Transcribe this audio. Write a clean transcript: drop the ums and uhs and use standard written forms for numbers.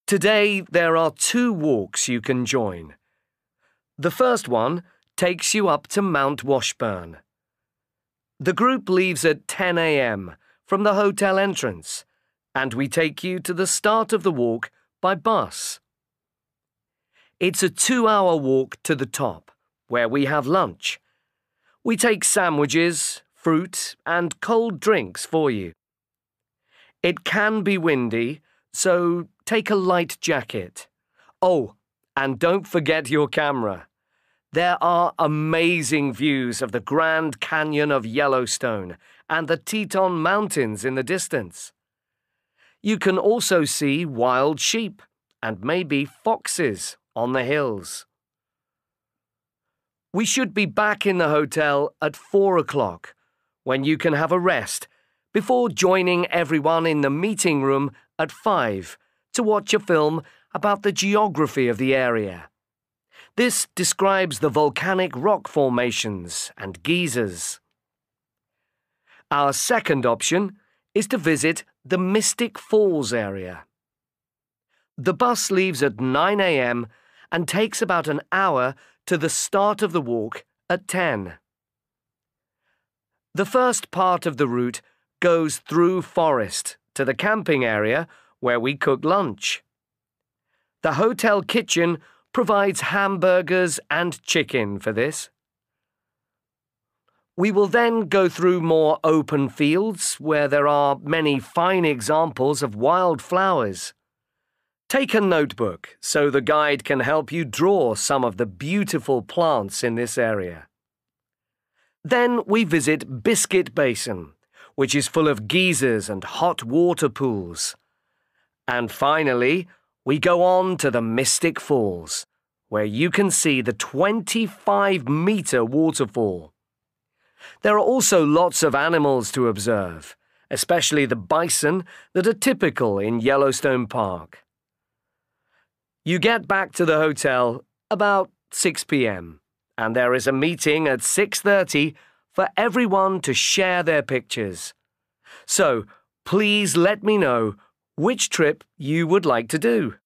Today there are 2 walks you can join. The first one takes you up to Mount Washburn. The group leaves at 10 a.m. from the hotel entrance, and we take you to the start of the walk by bus. It's a 2-hour walk to the top, where we have lunch. We take sandwiches, fruit, and cold drinks for you. It can be windy, so take a light jacket. Oh, and don't forget your camera. There are amazing views of the Grand Canyon of Yellowstone and the Teton Mountains in the distance. You can also see wild sheep and maybe foxes on the hills. We should be back in the hotel at 4 o'clock, when you can have a rest, before joining everyone in the meeting room at 5 to watch a film about the geography of the area. This describes the volcanic rock formations and geysers. Our second option is to visit the Mystic Falls area. The bus leaves at 9 a.m. and takes about an hour to the start of the walk at 10. The first part of the route goes through forest to the camping area where we cook lunch. The hotel kitchen provides hamburgers and chicken for this. We will then go through more open fields where there are many fine examples of wild flowers. Take a notebook so the guide can help you draw some of the beautiful plants in this area. Then we visit Biscuit Basin, which is full of geysers and hot water pools. And finally, we go on to the Mystic Falls, where you can see the 25-meter waterfall. There are also lots of animals to observe, especially the bison that are typical in Yellowstone Park. You get back to the hotel about 6 p.m., and there is a meeting at 6:30 for everyone to share their pictures. So, please let me know which trip you would like to do.